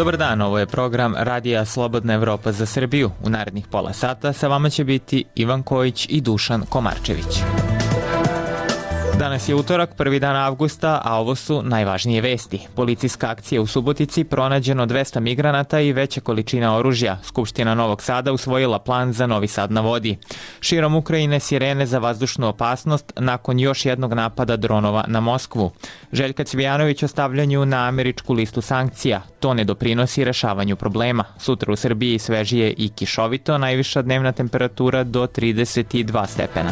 Dobar dan, ovo je program Radija Slobodna Evropa za Srbiju. U narednih pola sata sa vama će biti Ivan Kojić i Dušan Komarčević. Danas je utorak, prvi dan avgusta, a ovo su najvažnije vesti. Policijska akcija u Subotici, pronađeno 200 migranata i veća količina oružja. Skupština Novog Sada usvojila plan za Novi Sad na vodi. Širom Ukrajine sirene za vazdušnu opasnost nakon još jednog napada dronova na Moskvu. Željka Cvijanović o stavljanju na američku listu sankcija. To ne doprinosi rešavanju problema. Sutra u Srbiji svežije i kišovito, najviša dnevna temperatura do 32 stepena.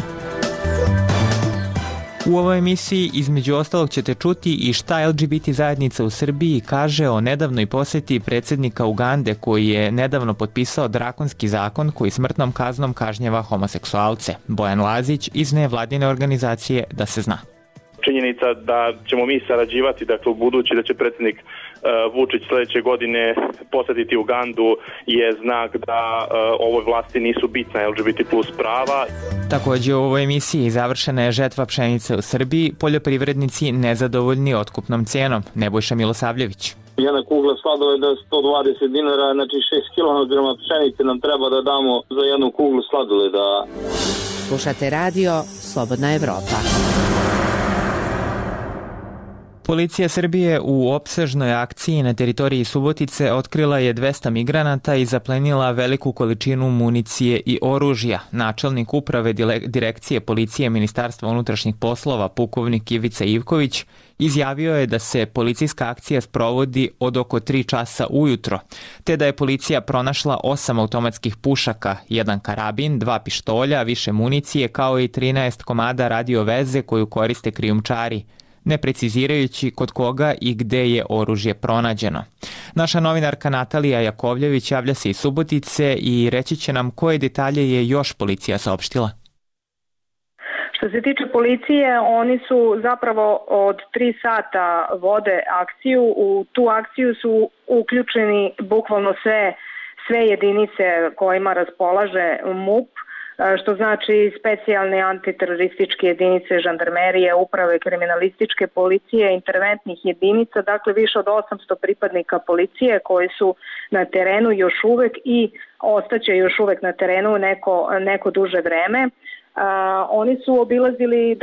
U ovoj emisiji između ostalog ćete čuti i šta LGBT zajednica u Srbiji kaže o nedavnoj poseti predsjednika Ugande koji je nedavno potpisao drakonski zakon koji smrtnom kaznom kažnjava homoseksualce. Bojan Lazić iz nevladine organizacije Da se zna. Činjenica da ćemo mi sarađivati, dakle u budući da će predsjednik Vučić sledeće godine posetiti Ugandu je znak da ovoj vlasti nisu bitna LGBT plus prava. Također u ovoj emisiji završena je žetva pšenice u Srbiji, poljoprivrednici nezadovoljni otkupnom cijenom. Nebojša Milosavljević. Jedna kugla sladoleda 120 dinara, znači 6 kg pšenice nam treba da damo za jednu kuglu sladoleda. Slušate radio Slobodna Evropa. Policija Srbije u opsežnoj akciji na teritoriji Subotice otkrila je 200 migranata i zaplenila veliku količinu municije i oružja. Načelnik uprave direkcije policije Ministarstva unutrašnjih poslova, pukovnik Ivica Ivković, izjavio je da se policijska akcija sprovodi od oko 3 časa ujutro, te da je policija pronašla 8 automatskih pušaka, 1 karabin, 2 pištolja, više municije, kao i 13 komada radio veze koju koriste krijumčari, ne precizirajući kod koga i gde je oružje pronađeno. Naša novinarka Natalija Jakovljević javlja se iz Subotice i reći će nam koje detalje je još policija saopštila. Što se tiče policije, oni su zapravo od 3 sata vode akciju. U tu akciju su uključeni bukvalno sve jedinice kojima raspolaže MUP, što znači specijalne antiterorističke jedinice, žandarmerije, uprave kriminalističke policije, interventnih jedinica, dakle više od 800 pripadnika policije koji su na terenu još uvek i ostaće još uvek na terenu neko duže vreme. Oni su obilazili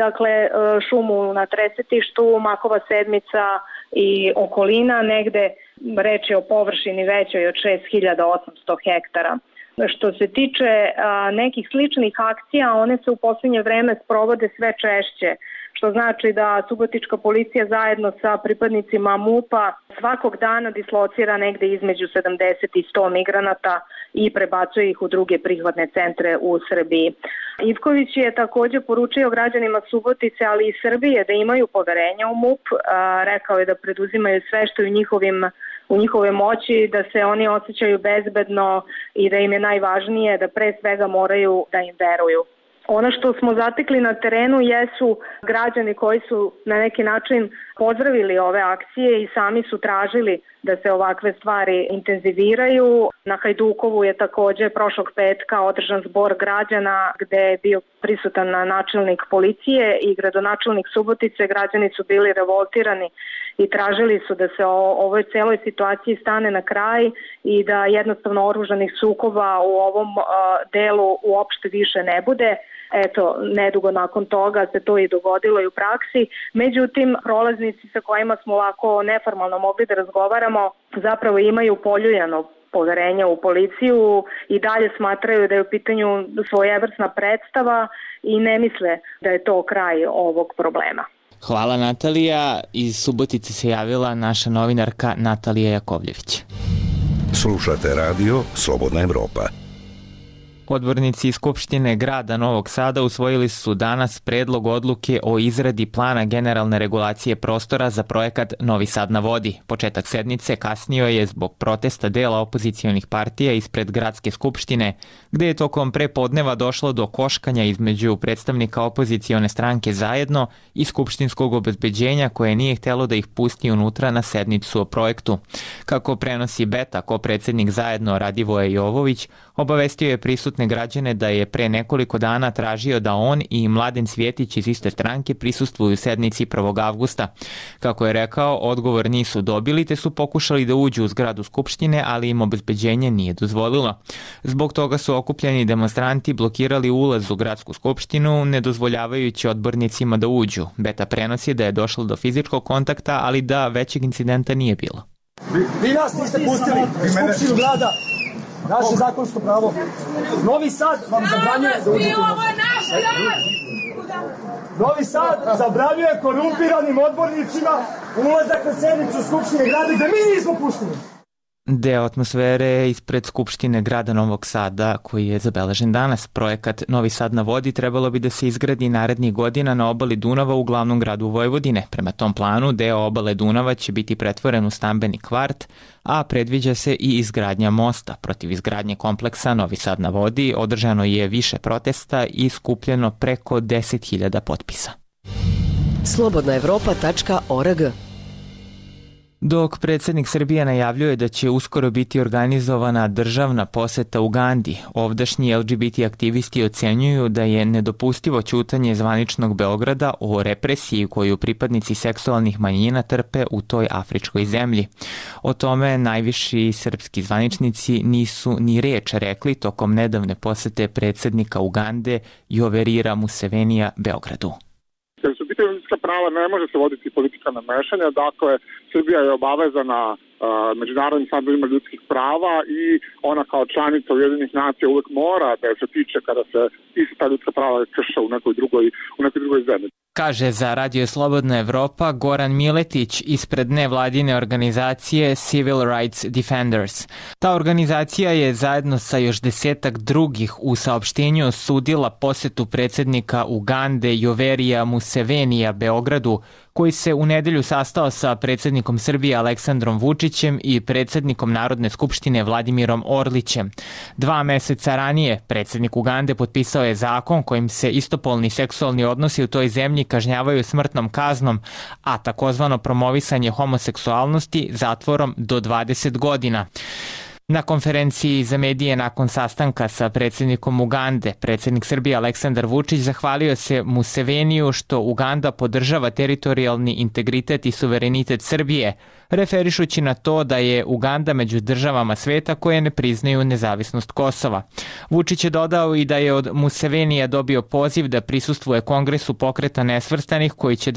šumu na Tresetištu, Makova sedmica i okolina, negde reč je o površini većoj od 6800 hektara. Što se tiče nekih sličnih akcija, one se u posljednje vreme sprovode sve češće, što znači da subotička policija zajedno sa pripadnicima MUP-a svakog dana dislocira negde između 70 i 100 migranata i prebacuje ih u druge prihvatne centre u Srbiji. Ivković je također poručio građanima Subotice, ali i Srbije, da imaju poverenja u MUP. Rekao je da preduzimaju sve što je u njihove moći, da se oni osjećaju bezbedno i da im je najvažnije da pre svega moraju da im veruju. Ono što smo zatekli na terenu jesu građani koji su na neki način pozdravili ove akcije i sami su tražili da se ovakve stvari intenziviraju. Na Hajdukovu je također prošlog petka održan zbor građana gde je bio prisutan načelnik policije i gradonačelnik Subotice. Građani su bili revoltirani i tražili su da se ovoj celoj situaciji stane na kraj i da jednostavno oružanih sukoba u ovom delu uopšte više ne bude. Eto, nedugo nakon toga se to i dogodilo i u praksi. Međutim, prolaznici sa kojima smo ovako neformalno mogli da razgovaramo zapravo imaju poljuljano poverenje u policiju i dalje smatraju da je u pitanju svojevrsna predstava i ne misle da je to kraj ovog problema. Hvala Natalija. Iz Subotice se javila naša novinarka Natalija Jakovljević. Slušate radio Slobodna Evropa. Odbornici iz Skupštine grada Novog Sada usvojili su danas predlog odluke o izradi plana generalne regulacije prostora za projekat Novi Sad na vodi. Početak sednice kasnio je zbog protesta dela opozicionih partija ispred gradske skupštine, gde je tokom prepodneva došlo do koškanja između predstavnika opozicione stranke Zajedno i skupštinskog obezbeđenja koje nije htjelo da ih pusti unutra na sednicu o projektu. Kako prenosi Beta, ko predsjednik Zajedno Radivoje Jovović, obavestio je prisutne maloletne građane da je pre nekoliko dana tražio da on i Mladen Cvjetić iz iste stranke prisustvuju sednici 1. avgusta. Kako je rekao, odgovor nisu dobili te su pokušali da uđu u zgradu Skupštine, ali im obezbeđenje nije dozvolilo. Zbog toga su okupljeni demonstranti blokirali ulaz u gradsku skupštinu, ne dozvoljavajući odbornicima da uđu. Beta prenosi da je došlo do fizičkog kontakta, ali da većeg incidenta nije bilo. Vi nas niste pustili u skupštinu grada, naše zakonsko pravo. Novi Sad vam zabranjuje da uđete u Novi Sad zabranjuje korumpiranim odbornicima ulazak na sednicu skupštine grada gde mi nismo pušteni. Deo atmosfere ispred Skupštine grada Novog Sada koji je zabeležen danas. Projekat Novi Sad na vodi trebalo bi da se izgradi narednih godina na obali Dunava u glavnom gradu Vojvodine. Prema tom planu, deo obale Dunava će biti pretvoren u stambeni kvart, a predviđa se i izgradnja mosta. Protiv izgradnje kompleksa Novi Sad na vodi održano je više protesta i skupljeno preko 10.000 potpisa. slobodnaevropa.org. Dok predsjednik Srbije najavljuje da će uskoro biti organizovana državna poseta Ugandi, ovdašnji LGBT aktivisti ocenjuju da je nedopustivo ćutanje zvaničnog Beograda o represiji koju pripadnici seksualnih manjina trpe u toj afričkoj zemlji. O tome najviši srpski zvaničnici nisu ni reč rekli tokom nedavne posete predsjednika Ugande Yoverira Musevenija Beogradu. Kad su pitanje ljudska prava, ne može se voditi politika namešanja, dakle, Srbija je obavezana međunarodnim standardima ljudskih prava i ona kao članica Ujedinjenih nacija uvek mora da se tiče kada se ista ljudska prava krše u nekoj drugoj zemlji. Kaže za Radio Slobodna Evropa Goran Miletić ispred nevladine organizacije Civil Rights Defenders. Ta organizacija je zajedno sa još 10 drugih u saopštenju osudila posetu predsjednika Ugande Yoverija Musevenija Beogradu, koji se u nedelju sastao sa predsjednikom Srbije Aleksandrom Vučićem i predsjednikom Narodne skupštine Vladimirom Orlićem. 2 meseca ranije predsjednik Ugande potpisao je zakon kojim se istopolni seksualni odnosi u toj zemlji kažnjavaju smrtnom kaznom, a takozvano promovisanje homoseksualnosti zatvorom do 20 godina. Na konferenciji za medije nakon sastanka sa predsjednikom Ugande, predsjednik Srbije Aleksandar Vučić zahvalio se Museveniju što Uganda podržava teritorijalni integritet i suverenitet Srbije, referišući na to da je Uganda među državama sveta koje ne priznaju nezavisnost Kosova. Vučić je dodao i da je od Musevenija dobio poziv da prisustvuje Kongresu pokreta nesvrstanih koji će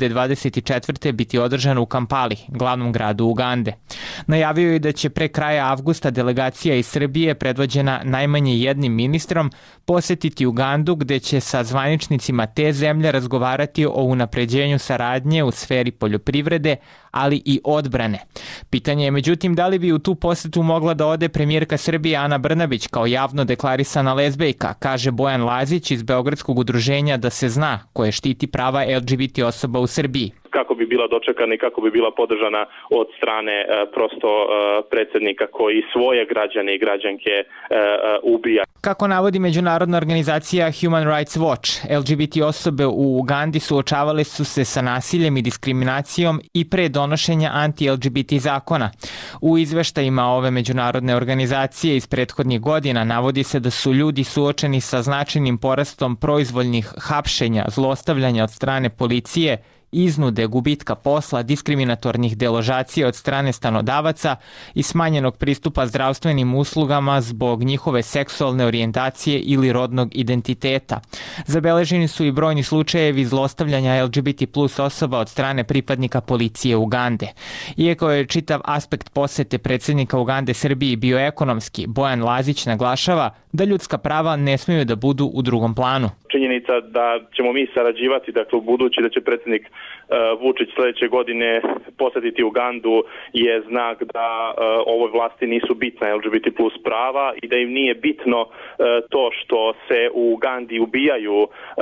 2024. biti održan u Kampali, glavnom gradu Ugande. Najavio je da će pre kraja avgusta delegacija iz Srbije, predvođena najmanje jednim ministrom, posetiti Ugandu gde će sa zvaničnicima te zemlje razgovarati o unapređenju saradnje u sferi poljoprivrede, ali i odbrane. Pitanje je međutim da li bi u tu posetu mogla da ode premijerka Srbije Ana Brnabić kao javno deklarisana lezbejka, kaže Bojan Lazić iz Beogradskog udruženja Da se zna, koje štiti prava LGBT osoba u Srbiji. Kako bi bila dočekana i kako bi bila podržana od strane predsjednika koji svoje građane i građanke ubija. Kako navodi međunarodna organizacija Human Rights Watch, LGBT osobe u Ugandi suočavale su se sa nasiljem i diskriminacijom i pre donošenja anti-LGBT zakona. U izveštajima ove međunarodne organizacije iz prethodnih godina navodi se da su ljudi suočeni sa značajnim porastom proizvoljnih hapšenja, zlostavljanja od strane policije, iznude, gubitka posla, diskriminatornih deložacija od strane stanodavaca i smanjenog pristupa zdravstvenim uslugama zbog njihove seksualne orijentacije ili rodnog identiteta. Zabeleženi su i brojni slučajevi zlostavljanja LGBT plus osoba od strane pripadnika policije Ugande. Iako je čitav aspekt posete predsjednika Ugande Srbiji bio ekonomski, Bojan Lazić naglašava da ljudska prava ne smiju da budu u drugom planu. Činjenica da ćemo mi sarađivati, dakle u budući da će predsjednik Vučić sledeće godine posetiti Ugandu je znak da ovoj vlasti nisu bitna LGBT plus prava i da im nije bitno to što se u Ugandi ubijaju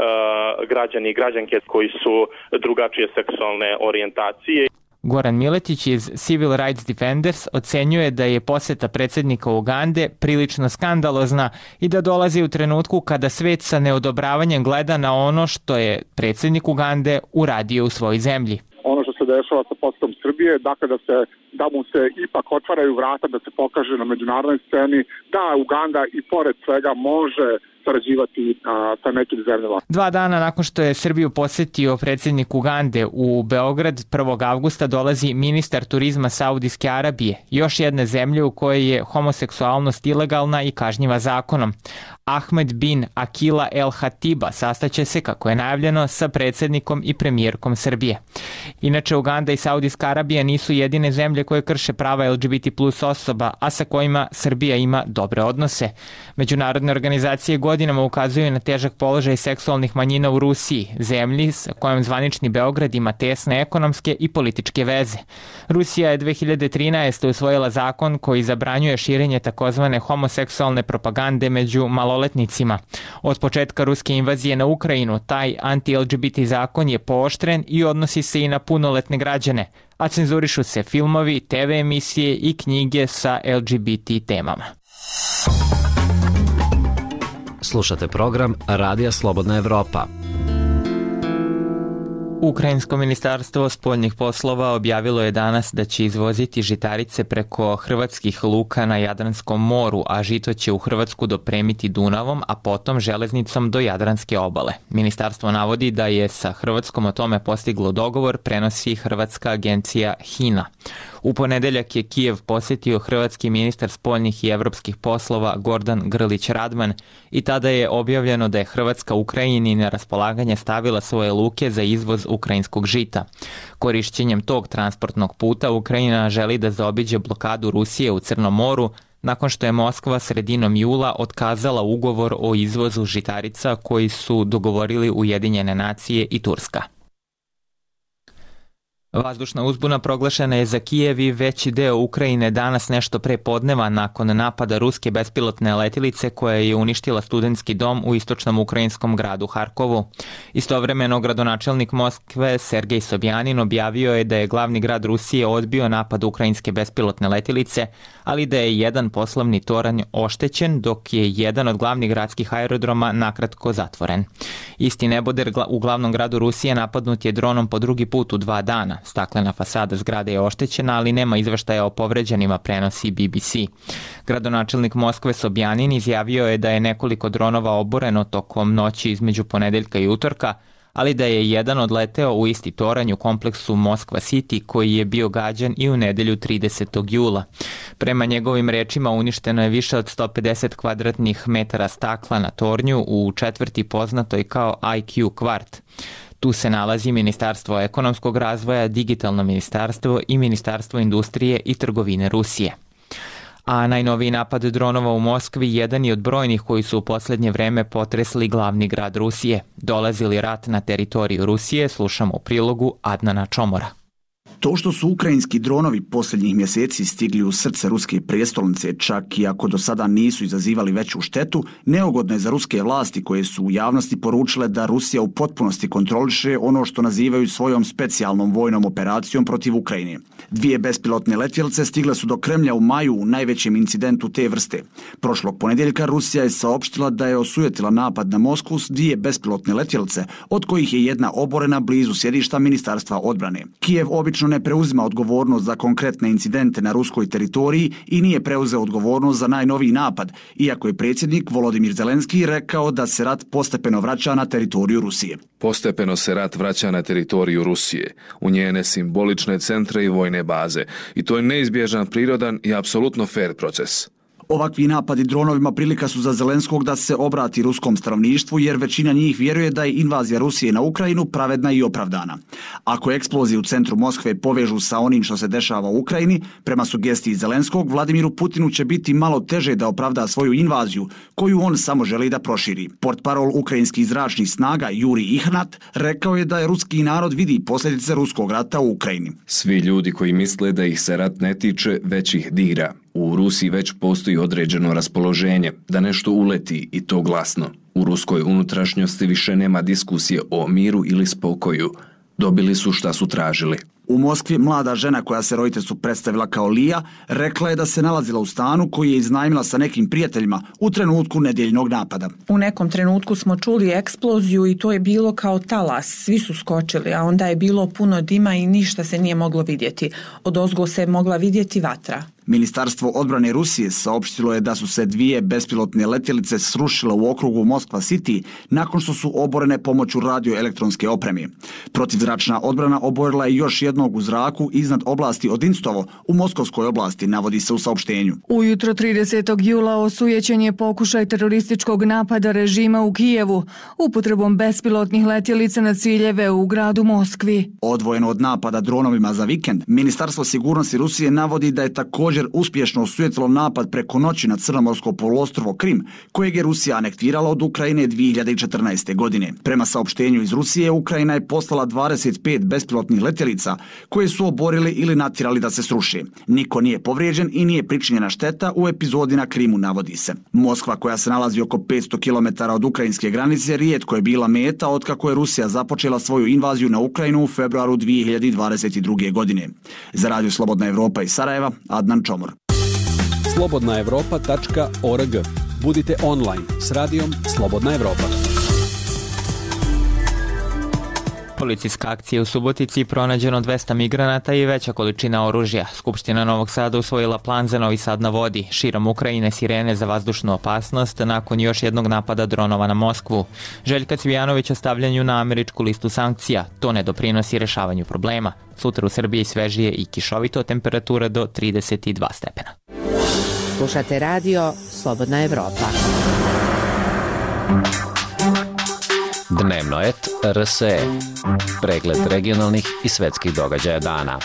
građani i građanke koji su drugačije seksualne orijentacije. Goran Miletić iz Civil Rights Defenders ocenjuje da je poseta predsjednika Ugande prilično skandalozna i da dolazi u trenutku kada svet sa neodobravanjem gleda na ono što je predsjednik Ugande uradio u svojoj zemlji. Ono što se dešava sa posetom Srbije, dakle da mu se ipak otvaraju vrata, da se pokaže na međunarodnoj sceni da Uganda i pored svega može sarađivati sa nekim zemljama. 2 dana nakon što je Srbiju posetio predsjednik Ugande u Beograd, 1. avgusta dolazi ministar turizma Saudijske Arabije, još jedne zemlje u kojoj je homoseksualnost ilegalna i kažnjiva zakonom. Ahmed bin Akila El Hatiba sastaće se, kako je najavljeno, sa predsjednikom i premijerkom Srbije. Inače, Uganda i Saudijska Arabija nisu jedine zemlje koje krše prava LGBT plus osoba, a sa kojima Srbija ima dobre odnose. Međunarodne organizacije godinama ukazuju na težak položaj seksualnih manjina u Rusiji, zemlji sa kojom zvanični Beograd ima tesne ekonomske i političke veze. Rusija je 2013. usvojila zakon koji zabranjuje širenje takozvane homoseksualne propagande među maloletnicima. Od početka ruske invazije na Ukrajinu, taj anti-LGBT zakon je pooštren i odnosi se i na punoletne građane, a cenzurišu se filmovi, TV emisije i knjige sa LGBT temama. Slušate program Radija Slobodna Evropa. Ukrajinsko ministarstvo spoljnih poslova objavilo je danas da će izvoziti žitarice preko hrvatskih luka na Jadranskom moru, a žito će u Hrvatsku dopremiti Dunavom, a potom železnicom do Jadranske obale. Ministarstvo navodi da je sa Hrvatskom o tome postiglo dogovor, prenosi hrvatska agencija HINA. U ponedeljak je Kijev posjetio hrvatski ministar spoljnih i evropskih poslova Gordan Grlić Radman i tada je objavljeno da je Hrvatska Ukrajini na raspolaganje stavila svoje luke za izvoz ukrajinskog žita. Korišćenjem tog transportnog puta Ukrajina želi da zaobiđe blokadu Rusije u Crnom moru nakon što je Moskva sredinom jula otkazala ugovor o izvozu žitarica koji su dogovorili Ujedinjene nacije i Turska. Vazdušna uzbuna proglašena je za Kijev i veći deo Ukrajine danas nešto pre podneva nakon napada ruske bespilotne letilice koja je uništila studentski dom u istočnom ukrajinskom gradu Harkovu. Istovremeno, gradonačelnik Moskve Sergej Sobjanin objavio je da je glavni grad Rusije odbio napad ukrajinske bespilotne letilice, ali da je jedan poslovni toranj oštećen, dok je jedan od glavnih gradskih aerodroma nakratko zatvoren. Isti neboder u glavnom gradu Rusije napadnut je dronom po drugi put u 2 dana. Staklena fasada zgrade je oštećena, ali nema izveštaja o povređenima, prenosi BBC. Gradonačelnik Moskve Sobjanin izjavio je da je nekoliko dronova oboreno tokom noći između ponedeljka i utorka, ali da je jedan odleteo u isti toranj u kompleksu Moskva City koji je bio gađan i u nedelju 30. jula. Prema njegovim rečima uništeno je više od 150 kvadratnih metara stakla na tornju u četvrti poznatoj kao IQ kvart. Tu se nalazi Ministarstvo ekonomskog razvoja, Digitalno ministarstvo i Ministarstvo industrije i trgovine Rusije. A najnoviji napad dronova u Moskvi jedan je od brojnih koji su u posljednje vreme potresli glavni grad Rusije. Dolazi li rat na teritoriju Rusije, slušamo u prilogu Adnana Čomora. To što su ukrajinski dronovi posljednjih mjeseci stigli u srce ruske prijestolnice, čak i ako do sada nisu izazivali veću štetu, neugodno je za ruske vlasti koje su u javnosti poručile da Rusija u potpunosti kontroliše ono što nazivaju svojom specijalnom vojnom operacijom protiv Ukrajine. 2 bespilotne letjelice stigle su do Kremlja u maju u najvećem incidentu te vrste. Prošlog ponedjeljka Rusija je saopštila da je osujetila napad na Moskvu s 2 bespilotne letjelice, od kojih je jedna oborena blizu sjedišta Ministarstva odbrane. Kijev obično ne preuzima odgovornost za konkretne incidente na ruskoj teritoriji i nije preuzeo odgovornost za najnoviji napad, iako je predsjednik Volodimir Zelenski rekao da se rat postepeno vraća na teritoriju Rusije. Postepeno se rat vraća na teritoriju Rusije, u njene simbolične centre i vojne baze, i to je neizbježan, prirodan i apsolutno fair proces. Ovakvi napadi dronovima prilika su za Zelenskog da se obrati ruskom stanovništvu, jer većina njih vjeruje da je invazija Rusije na Ukrajinu pravedna i opravdana. Ako eksplozije u centru Moskve povežu sa onim što se dešava u Ukrajini, prema sugestiji Zelenskog, Vladimiru Putinu će biti malo teže da opravda svoju invaziju, koju on samo želi da proširi. Portparol ukrajinskih zračnih snaga Juri Ihnat rekao je da je ruski narod vidi posljedice ruskog rata u Ukrajini. Svi ljudi koji misle da ih se rat ne tiče, već ih dira. U Rusiji već postoji određeno raspoloženje da nešto uleti, i to glasno. U ruskoj unutrašnjosti više nema diskusije o miru ili spokoju. Dobili su šta su tražili. U Moskvi mlada žena koja se roditeljstvu predstavila kao Lija rekla je da se nalazila u stanu koji je iznajmila sa nekim prijateljima u trenutku nedjeljnog napada. U nekom trenutku smo čuli eksploziju i to je bilo kao talas, svi su skočili, a onda je bilo puno dima i ništa se nije moglo vidjeti. Odozgo se mogla vidjeti vatra. Ministarstvo odbrane Rusije saopštilo je da su se 2 bespilotne letjelice srušile u okrugu Moskva City nakon što su oborene pomoću radioelektronske opreme. Protivzračna odbrana oborila je još jednog u zraku iznad oblasti Odinstovo u Moskovskoj oblasti, navodi se u saopštenju. Ujutro 30. jula osujećen je pokušaj terorističkog napada režima u Kijevu upotrebom bespilotnih letjelica na ciljeve u gradu Moskvi. Odvojeno od napada dronovima za vikend, Ministarstvo sigurnosti Rusije navodi da je također uspješno osujetilo napad preko noći na Crnomorsko poluostrvo Krim, kojeg je Rusija anektirala od Ukrajine 2014. godine. Prema saopštenju iz Rusije, Ukrajina je poslala 25 bespilotnih letjelica koje su oborili ili natjerali da se sruše. Niko nije povrijeđen i nije pričinjena šteta u epizodi na Krimu, navodi se. Moskva, koja se nalazi oko 500 km od ukrajinske granice, rijetko je bila meta otkako je Rusija započela svoju invaziju na Ukrajinu u februaru 2022. godine. Za Radio Slobodna Evropa iz Sarajeva, Adnan Čomor. slobodnaevropa.org. Budite online s radijom Slobodna Evropa. Policijska akcija u Subotici, pronađeno 200 migranata i veća količina oružja. Skupština Novog Sada usvojila plan za Novi Sad na vodi. Širom Ukrajine sirene za vazdušnu opasnost nakon još jednog napada dronova na Moskvu. Željka Cvijanović o stavljanju na američku listu sankcija. To ne doprinosi rešavanju problema. Sutra u Srbiji svežije i kišovito, temperatura do 32 stepena. Slušate radio Slobodna Evropa. Dnevno et RSE. Pregled regionalnih i svetskih događaja dana.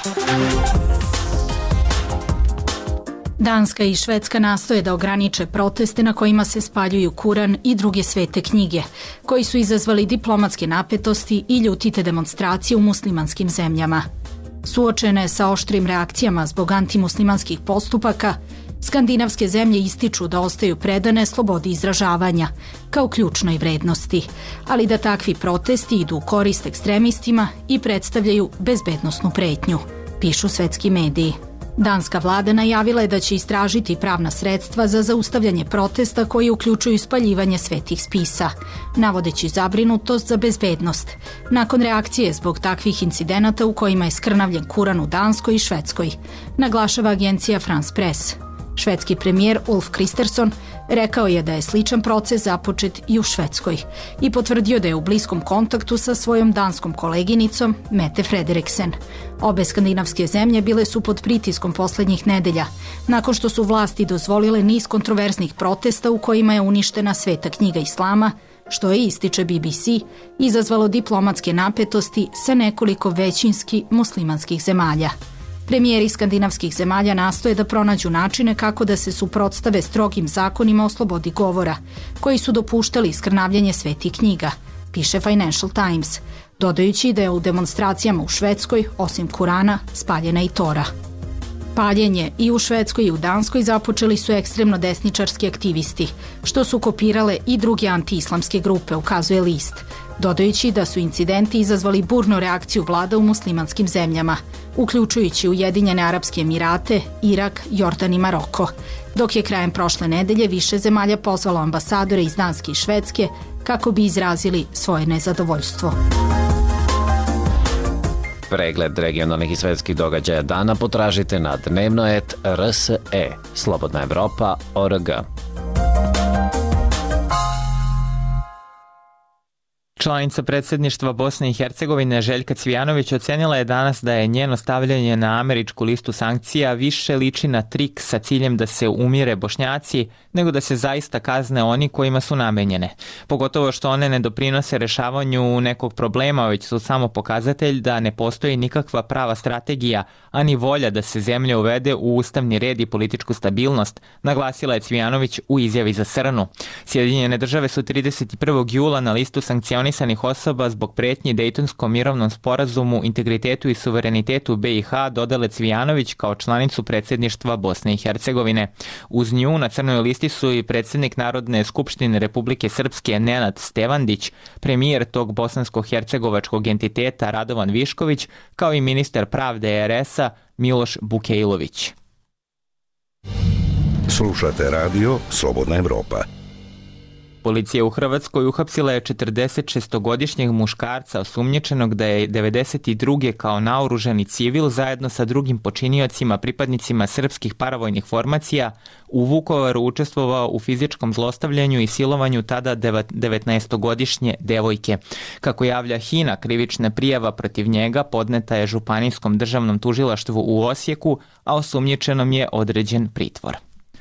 Danska i Švedska nastoje da ograniče proteste na kojima se spaljuju Kuran i druge svete knjige, koji su izazvali diplomatske napetosti i ljutite demonstracije u muslimanskim zemljama. Suočene sa oštrim reakcijama zbog antimuslimanskih postupaka, skandinavske zemlje ističu da ostaju predane slobodi izražavanja kao ključnoj vrednosti, ali da takvi protesti idu u korist ekstremistima i predstavljaju bezbednosnu pretnju, pišu svetski mediji. Danska vlada najavila je da će istražiti pravna sredstva za zaustavljanje protesta koji uključuju spaljivanje svetih spisa, navodeći zabrinutost za bezbednost, nakon reakcije zbog takvih incidenata u kojima je skrnavljen Kuran u Danskoj i Švedskoj, naglašava agencija France Press. Švedski premijer Ulf Kristersson rekao je da je sličan proces započet i u Švedskoj i potvrdio da je u bliskom kontaktu sa svojom danskom koleginicom Mette Frederiksen. Obe skandinavske zemlje bile su pod pritiskom posljednjih nedelja, nakon što su vlasti dozvolile niz kontroverznih protesta u kojima je uništena sveta knjiga islama, što je, ističe BBC, izazvalo diplomatske napetosti sa nekoliko većinski muslimanskih zemalja. Premijeri skandinavskih zemalja nastoje da pronađu načine kako da se suprotstave strogim zakonima o slobodi govora, koji su dopuštali skrnavljanje svetih knjiga, piše Financial Times, dodajući da je u demonstracijama u Švedskoj, osim Kurana, spaljena i Tora. Paljenje i u Švedskoj i u Danskoj započeli su ekstremno desničarski aktivisti, što su kopirale i druge antiislamske grupe, ukazuje list, dodajući da su incidenti izazvali burnu reakciju vlada u muslimanskim zemljama, uključujući Ujedinjene Arapske Emirate, Irak, Jordan i Maroko, dok je krajem prošle nedelje više zemalja pozvalo ambasadore iz Danske i Švedske kako bi izrazili svoje nezadovoljstvo. Pregled regionalnih i svetskih događaja dana potražite na dnevnoet.rse, slobodnaevropa.org. Članica predsjedništva Bosne i Hercegovine Željka Cvijanović ocenila je danas da je njeno stavljanje na američku listu sankcija više liči na trik sa ciljem da se umire Bošnjaci, nego da se zaista kazne oni kojima su namenjene. Pogotovo što one ne doprinose rešavanju nekog problema, već su samo pokazatelj da ne postoji nikakva prava strategija, ani volja da se zemlja uvede u ustavni red i političku stabilnost, naglasila je Cvijanović u izjavi za Srnu. Sjedinjene države su 31. jula na listu sankcionisane sankcionisanih osoba zbog pretnji Dejtonskom mirovnom sporazumu, integritetu i suverenitetu BiH dodale Cvijanović kao članicu predsjedništva Bosne i Hercegovine. Uz nju na crnoj listi su i predsjednik Narodne skupštine Republike Srpske Nenad Stevandić, premijer tog bosansko-hercegovačkog entiteta Radovan Višković, kao i ministar pravde RS-a Miloš Bukejlović. Slušate radio Slobodna Evropa. Policija u Hrvatskoj uhapsila je 46-godišnjeg muškarca osumnjičenog da je 92. kao naoružani civil zajedno sa drugim počiniocima pripadnicima srpskih paravojnih formacija u Vukovaru učestvovao u fizičkom zlostavljanju i silovanju tada 19-godišnje devojke. Kako javlja HINA, krivična prijava protiv njega podneta je Županijskom državnom tužilaštvu u Osijeku, a osumnjičenom je određen pritvor.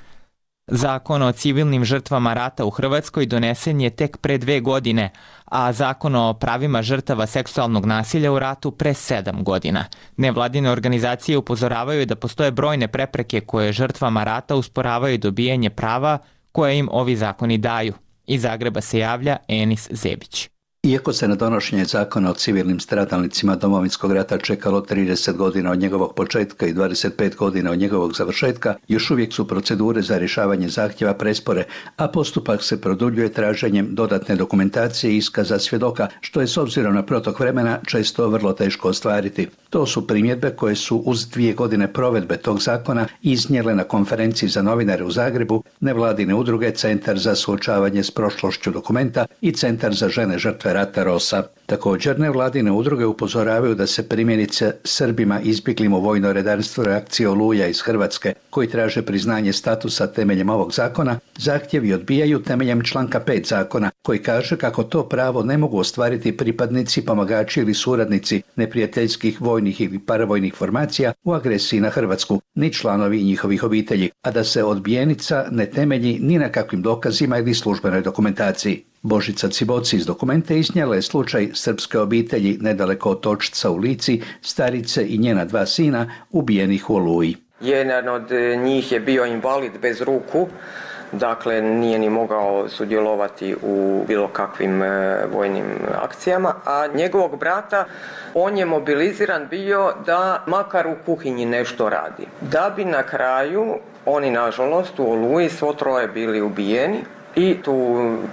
Zakon o civilnim žrtvama rata u Hrvatskoj donesen je tek pre 2 godine, a Zakon o pravima žrtava seksualnog nasilja u ratu pre 7 godina. Nevladine organizacije upozoravaju da postoje brojne prepreke koje žrtvama rata usporavaju dobijanje prava koje im ovi zakoni daju. Iz Zagreba se javlja Enis Zebić. Iako se na donošenje zakona o civilnim stradalnicima Domovinskog rata čekalo 30 godina od njegovog početka i 25 godina od njegovog završetka, još uvijek su procedure za rješavanje zahtjeva prespore, a postupak se produljuje traženjem dodatne dokumentacije i iskaza svjedoka, što je s obzirom na protok vremena često vrlo teško ostvariti. To su primjedbe koje su uz 2 godine provedbe tog zakona iznijele na konferenciji za novinare u Zagrebu nevladine udruge Centar za suočavanje s prošlošću Dokumenta i Centar za žene žrtve rata Rosa. Također nevladine udruge upozoravaju da se primjerice Srbima izbjeglim u vojno redarstvo reakcije Oluja iz Hrvatske, koji traže priznanje statusa temeljem ovog zakona, zahtjevi odbijaju temeljem članka 5 zakona, koji kaže kako to pravo ne mogu ostvariti pripadnici, pomagači ili suradnici neprijateljskih vojnih ili paravojnih formacija u agresiji na Hrvatsku, ni članovi njihovih obitelji, a da se odbijenica ne temelji ni na kakvim dokazima ili službenoj dokumentaciji. Božica Ciboci iz Dokumenta iznijela je slučaj srpske obitelji nedaleko od Točca u Lici, starice i njena 2 sina ubijenih u Oluji. Jedan od njih je bio invalid bez ruku, dakle nije ni mogao sudjelovati u bilo kakvim vojnim akcijama, a njegovog brata, on je mobiliziran bio da makar u kuhinji nešto radi. Da bi na kraju oni nažalost u Oluji svo 3 bili ubijeni. I tu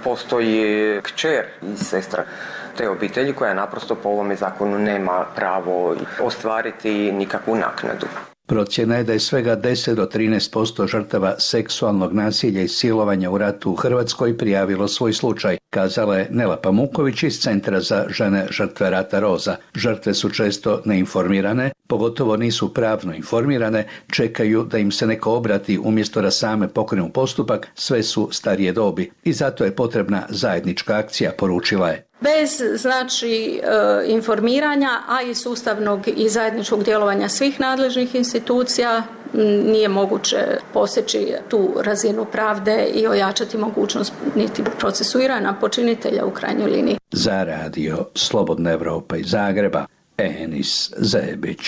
postoji kćer i sestra te obitelji koja naprosto po ovome zakonu nema pravo ostvariti nikakvu naknadu. Procjena je da je svega 10 do 13% žrtava seksualnog nasilja i silovanja u ratu u Hrvatskoj prijavilo svoj slučaj, kazala je Nela Pamuković iz Centra za žene žrtve rata Roza. Žrtve su često neinformirane, pogotovo nisu pravno informirane, čekaju da im se neko obrati umjesto da same pokrenu postupak, sve su starije dobi i zato je potrebna zajednička akcija, poručila je. Bez informiranja, a i sustavnog i zajedničkog djelovanja svih nadležnih institucija nije moguće poseći tu razinu pravde i ojačati mogućnost niti procesuiranja počinitelja u krajnjoj liniji. Za radio Slobodna Evropa iz Zagreba, Enis Zebić.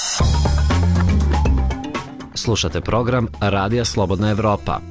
Slušate program Radija Slobodna Evropa.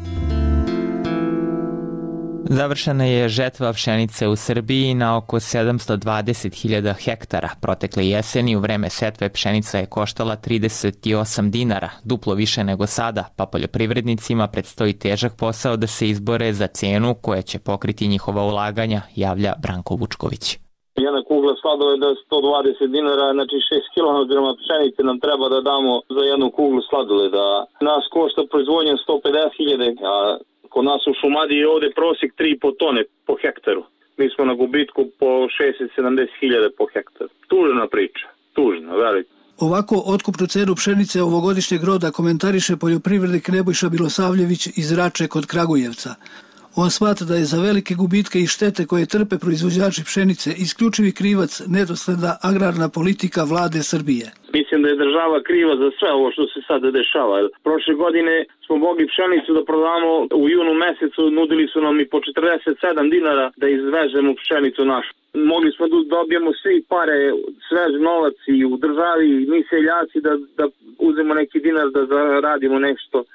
Završena je žetva pšenice u Srbiji na oko 720.000 hektara. Protekle jeseni u vreme setve pšenica je koštala 38 dinara, duplo više nego sada, pa poljoprivrednicima predstoji težak posao da se izbore za cenu koja će pokriti njihova ulaganja, javlja Branko Vučković. Jedna kugla sladoleda je 120 dinara, znači 6 kg pšenice nam treba da damo za jednu kuglu sladoleda. Nas košta proizvodnja 150.000, a kod nas u Šumadiji je ovdje prosjek 3,5 tone po hektaru. Mi smo na gubitku po 60-70.000 po hektaru. Tužna priča, tužna, velika. Ovako otkupnu cenu pšenice ovogodišnjeg roda komentariše poljoprivrednik Nebojša Milosavljević iz Rače kod Kragujevca. On smatra da je za velike gubitke i štete koje trpe proizvođači pšenice isključivi krivac nedosledna agrarna politika vlade Srbije. Mislim da je država kriva za sve ovo što se sada dešava. Prošle godine smo mogli pšenicu da prodamo u junu mesecu, nudili su nam i po 47 dinara da izvežemo pšenicu našu. Mogli smo da dobijemo svi pare, svež novac i u državi, mi seljaci da uzemo neki dinar da zaradimo nešto.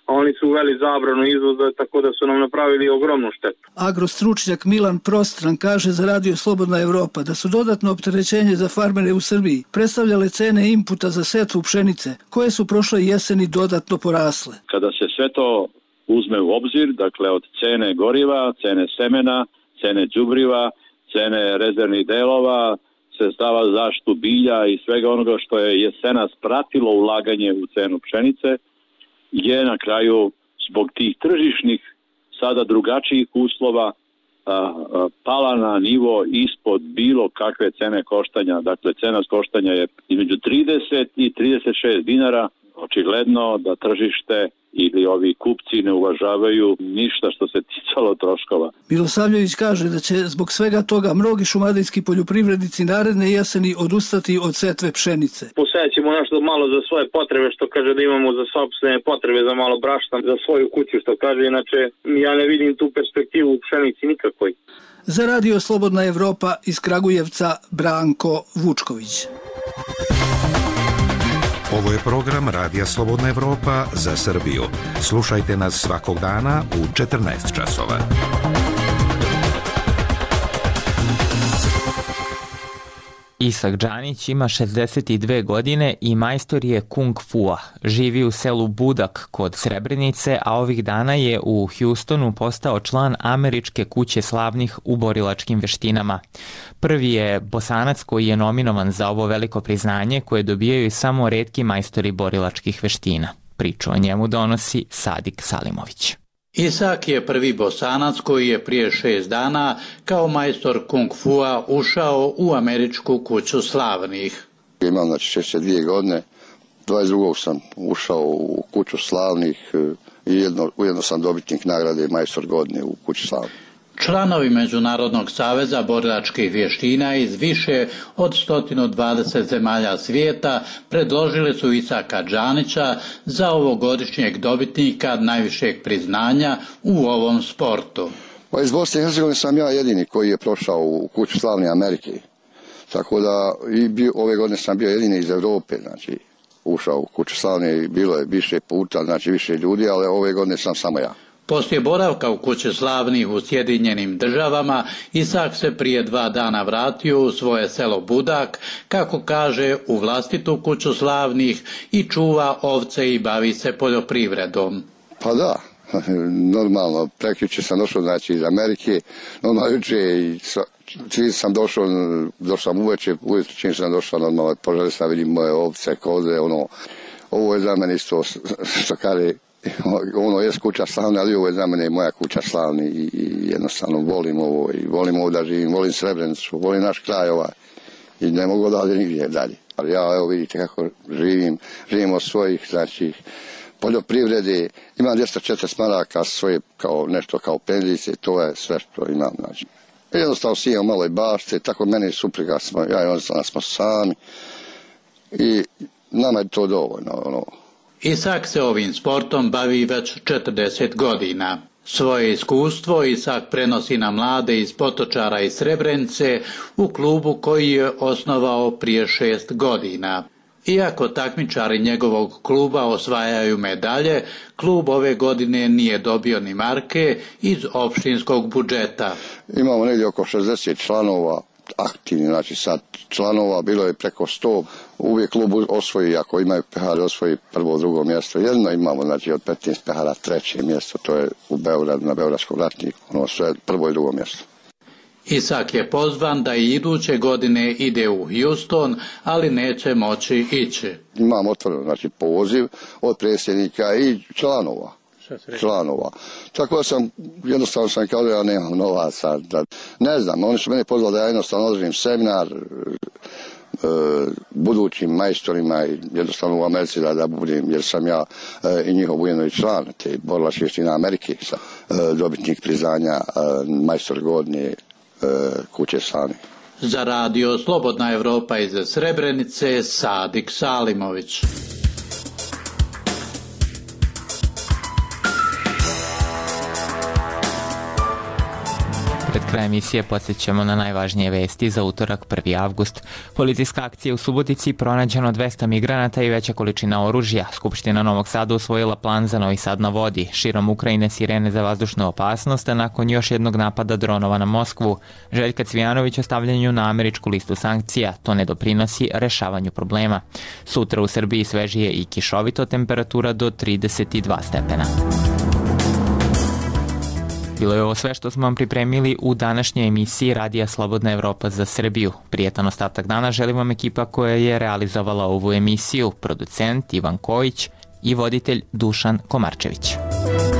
a oni su uveli zabranu izvoza, tako da su nam napravili ogromnu štetu. Agrostručnjak Milan Prostran kaže za Radio Slobodna Evropa da su dodatno opterećenje za farmere u Srbiji predstavljale cene inputa za setvu pšenice, koje su prošle jeseni dodatno porasle. Kada se sve to uzme u obzir, dakle od cene goriva, cene semena, cene đubriva, cene rezervnih delova, sredstava za zaštitu bilja i svega onoga što je jesenas pratilo ulaganje u cenu pšenice, je na kraju zbog tih tržišnih sada drugačijih uslova pala na nivo ispod bilo kakve cene koštanja. Dakle, cena koštanja je između 30 i 36 dinara. Očigledno da tržište ili ovi kupci ne uvažavaju ništa što se ticalo troškova. Milosavljević kaže da će zbog svega toga mnogi šumadijski poljoprivrednici naredne jeseni odustati od setve pšenice. Posećemo nešto malo za svoje potrebe, što kaže da imamo za sopstvene potrebe, za malo brašna, za svoju kuću, što kaže, inače ja ne vidim tu perspektivu u pšenici nikakvoj. Za Radio Slobodna Evropa iz Kragujevca Branko Vučković. Ovo je program Radija Slobodna Evropa za Srbiju. Slušajte nas svakog dana u 14 časova. Isak Džanić ima 62 godine i majstor je kung fua. Živi u selu Budak kod Srebrenice, a ovih dana je u Houstonu postao član Američke kuće slavnih u borilačkim veštinama. Prvi je Bosanac koji je nominovan za ovo veliko priznanje koje dobijaju samo retki majstori borilačkih veština. Priču o njemu donosi Sadik Salimović. Isak je prvi Bosanac koji je prije 6 dana kao majstor kung fua ušao u Američku kuću slavnih. Imam 62 godine, 22. sam ušao u kuću slavnih i ujedno sam dobitnik nagrade majstor godine u kući slavnih. Članovi Međunarodnog saveza borilačkih vještina iz više od 120 zemalja svijeta predložili su Isaka Džanića za ovogodišnjeg dobitnika najvišeg priznanja u ovom sportu. Pa iz Bosne i Hercegovine sam ja jedini koji je prošao u kuću slavne Amerike. Tako da ove godine sam bio jedini iz Europe, znači ušao u kuću slavne i bilo je više puta, znači više ljudi, ali ove godine sam samo ja. Poslije boravka u kući slavnih u Sjedinjenim Državama, Isak se prije 2 dana vratio u svoje selo Budak, kako kaže, u vlastitu kuću slavnih i čuva ovce i bavi se poljoprivredom. Pa da, normalno, prekjuče sam došao znači iz Amerike, normalno juče i čim sam došao sam uveče čim sam došao, normalno poželio sam vidim moje ovce, koze, ovo je za mene isto, što kaže, je kuća slavna, ali ovo je za mene moja kuća slavna i jednostavno volim ovo i volim ovo da živim, volim Srebrenicu, volim naš kraj i ne mogu dalje nigdje dalje. Ali ja, evo vidite kako živim od svojih, znači, poljoprivrede, imam 240 maraka svoje nešto kao penzice, to je sve što imam, znači. Jednostavno sijam malo i bašte, tako mene i supruga ja i on smo sami i nama je to dovoljno, Isak se ovim sportom bavi već 40 godina. Svoje iskustvo Isak prenosi na mlade iz Potočara i Srebrenice u klubu koji je osnovao prije 6 godina. Iako takmičari njegovog kluba osvajaju medalje, klub ove godine nije dobio ni marke iz opštinskog budžeta. Imamo negdje oko 60 članova aktivni, znači sad članova, bilo je preko 100, uvijek klub osvoji, ako imaju pehari, osvoji prvo, drugo mjesto. Jedno imamo, znači od 15 pehara 3. mjesto, to je u Beogradu, na Beogradskom ratniku, sve prvo i drugo mjesto. Isak je pozvan da i iduće godine ide u Houston, ali neće moći ići. Imam otvoreno, znači poziv od predsjednika i članova. Tako da jednostavno sam kao da ja nemam novaca. Ne znam, oni su mene pozvali da ja jednostavno održim seminar budućim majstorima i jednostavno u Americi da budem, jer sam ja i njihov ujedno i član te borilačke vještine Amerike, dobitnik priznanja majstor godine kuće slavnih. Za Radio Slobodna Evropa iz Srebrenice, Sadik Salimović. Pred krajem emisije podsjećamo na najvažnije vesti za utorak 1. avgust. Policijska akcija u Subotici, pronađeno 200 migranata i veća količina oružja. Skupština Novog Sada usvojila plan za Novi Sad na vodi. Širom Ukrajine sirene za vazdušnu opasnost, a nakon još jednog napada dronova na Moskvu. Željka Cvijanović o stavljanju na američku listu sankcija. To ne doprinosi rešavanju problema. Sutra u Srbiji svežije i kišovito, temperatura do 32 stepena. Bilo je ovo sve što smo vam pripremili u današnjoj emisiji Radija Slobodna Evropa za Srbiju. Prijetan ostatak dana želi vam ekipa koja je realizovala ovu emisiju, producent Ivan Kojić i voditelj Dušan Komarčević.